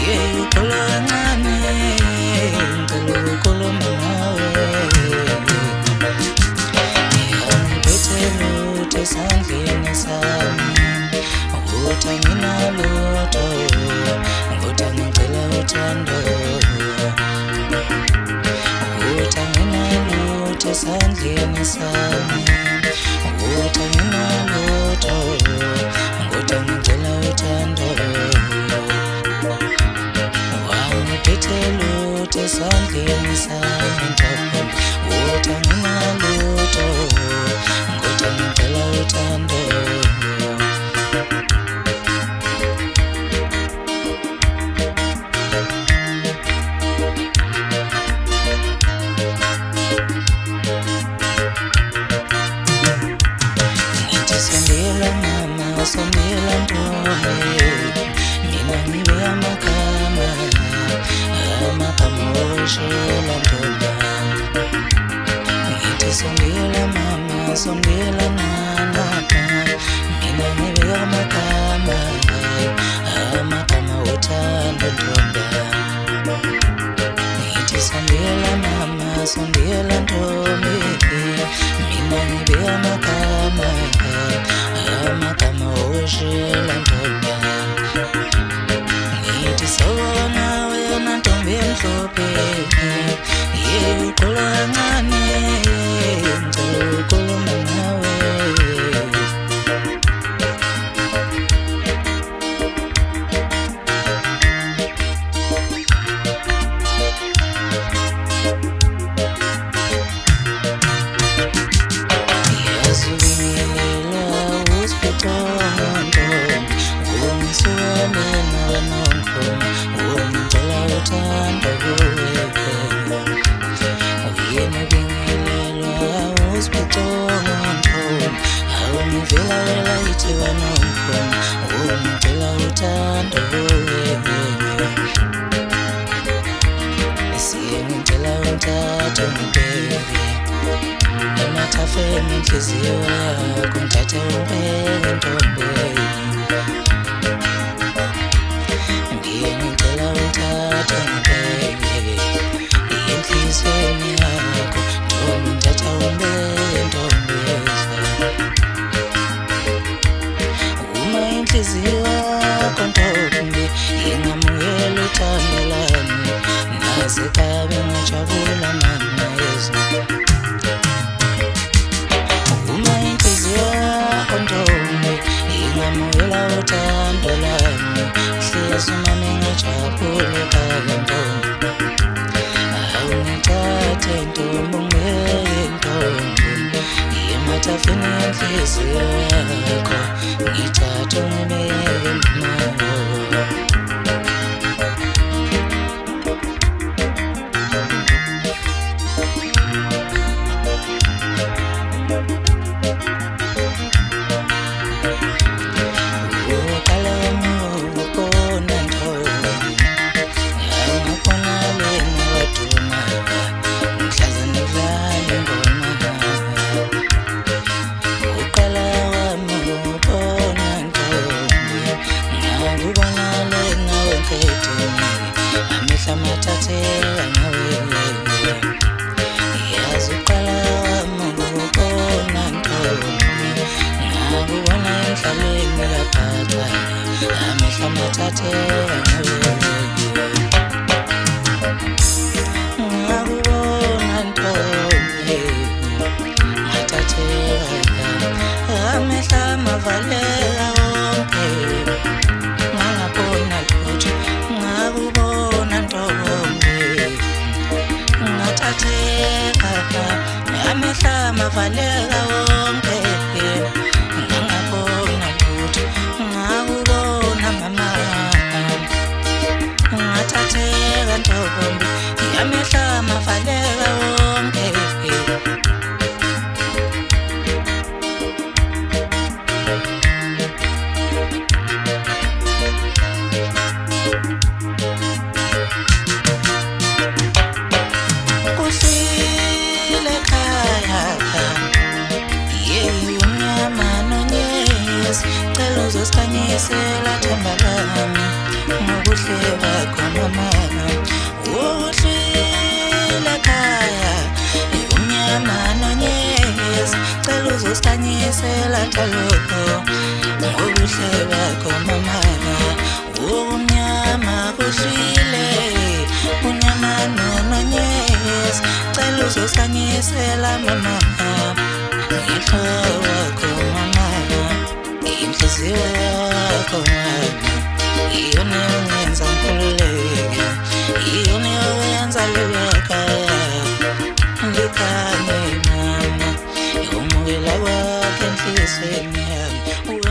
uxolo kancane ngicela ukukhuluma nawe. Ngiphethe lutho esandleni sami, ukuthi anginalutho, ukuthi angicela uthando, ukuthi anginalutho esandleni sami, ukuthi anginalutho, ukuthi angicela uthando. Wangiphethe lutho esandleni sami ntombi, ukuthi anginalutho, ukuthi angicela uthando. Sondela mama, sondela ntombi, mina ngibe amagama oshela ntombi. Ngithi sondela mama, sondela nana, mina ngibe amagama othando ntombi. Ngithi sondela mama, sondela ntombi, mina ngibe amagama oshela ntombi. Ngithi sawona wena ntombi emhlophe, uxolo kancane ngicela ukukhuluma nawe. Emathafeni inhliziyo yakho ngithathe ubeke ntombi. Ngiye ngicela uthathe ngibeke enhliziyweni yakho ntombi, ngithatha ubeke ntombi. Uma inhliziyo yakho ntombi ingamukela uthando lami, nasekhaya bengajabula mama yezwa. Uma inhliziyo yakho ntombi ingamukela uthando lami, hlezi mama ngajabula ekhaya ntombi. Awungithathe ntombi ungibeke ntombi, emathafeni enhliziyo yakho ngithathe ungibeke mama. Mavaleka wonke ngangabona lutho, ngakubona mama, ngathatheka ntombi, amehla mavaleka wonke. Uzosikanyisela themba lami ngokuhle ubuhle bakho mama uhlile khaya umnyama nonyezi cela uzosikhanyisela taloko ubuhle bakho mama umnyama kuhlile unyama nonyezi cela uzosikhanyisela mama ngihlobo wakho mama inhliziyo yakho iyona yenza ngikhululeke iyona yenza lelekhaya likhanye mama umukela kwakho enhliziyweni yami